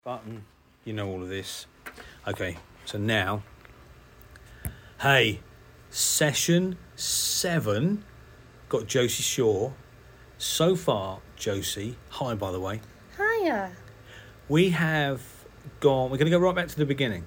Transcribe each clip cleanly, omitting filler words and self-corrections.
button, you know all of this. Okay, so now, hey, session 7, got Josie Shaw. So far, Josie, hi by the way. Hiya. We're going to go right back to the beginning.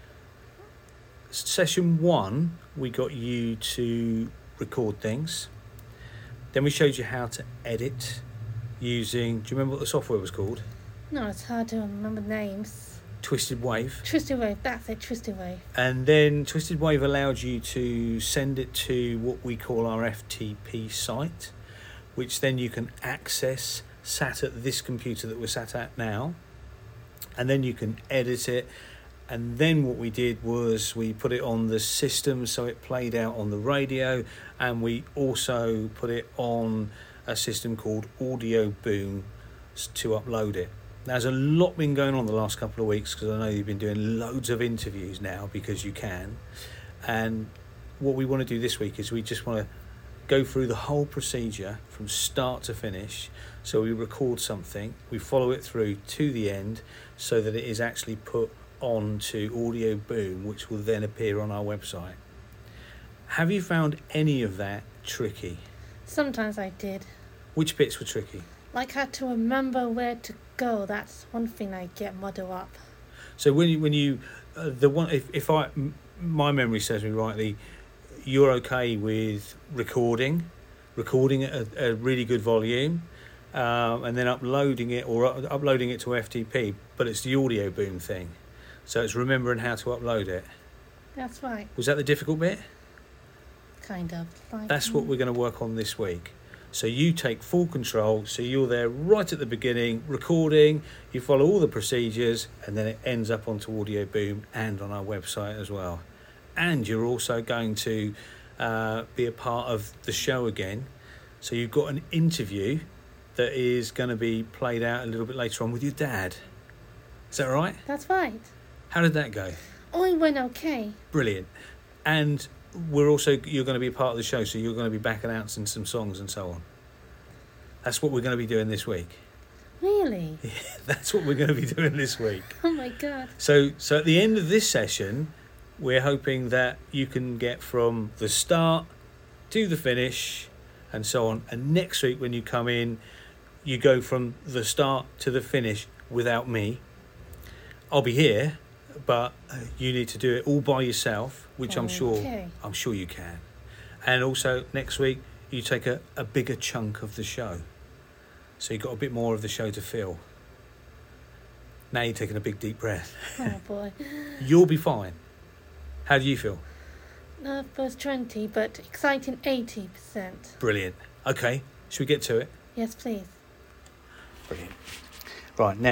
Session 1, we got you to record things. Then we showed you how to edit using, do you remember what the software was called? No, it's hard to remember names. Twisted Wave. Twisted Wave, that's it, Twisted Wave. And then Twisted Wave allowed you to send it to what we call our FTP site, which then you can access sat at this computer that we're sat at now. And then you can edit it. And then what we did was we put it on the system so it played out on the radio, and we also put it on a system called Audio Boom to upload it. Now, there's a lot been going on the last couple of weeks because I know you've been doing loads of interviews now because you can. And what we want to do this week is we just want to go through the whole procedure from start to finish. So we record something, we follow it through to the end so that it is actually put onto Audio Boom, which will then appear on our website. Have you found any of that tricky? Sometimes I did. Which bits were tricky? Like how to remember where to go. That's one thing I get muddled up. So when you if my memory serves me rightly, you're okay with recording at a really good volume, and then uploading it to FTP, but it's the Audio Boom thing. So it's remembering how to upload it. That's right. Was that the difficult bit? Kind of. That's what we're going to work on this week. So you take full control, so you're there right at the beginning, recording, you follow all the procedures, and then it ends up onto Audio Boom and on our website as well. And you're also going to be a part of the show again. So you've got an interview that is going to be played out a little bit later on with your dad. Is that right? That's right. How did that go? Oh, it went okay. Brilliant. And you're going to be a part of the show, so you're going to be back announcing some songs and so on. That's what we're going to be doing this week. Really? Yeah, that's what we're going to be doing this week. Oh my God. So at the end of this session, we're hoping that you can get from the start to the finish and so on. And next week when you come in, you go from the start to the finish without me. I'll be here, but you need to do it all by yourself, which I'm sure you can. And also next week you take a bigger chunk of the show, so you've got a bit more of the show to fill. Now you're taking a big deep breath. Oh boy. You'll be fine. How do you feel? Nervous 20, but exciting 80%. Brilliant. Okay, should we get to it? Yes, please. Brilliant. Right, now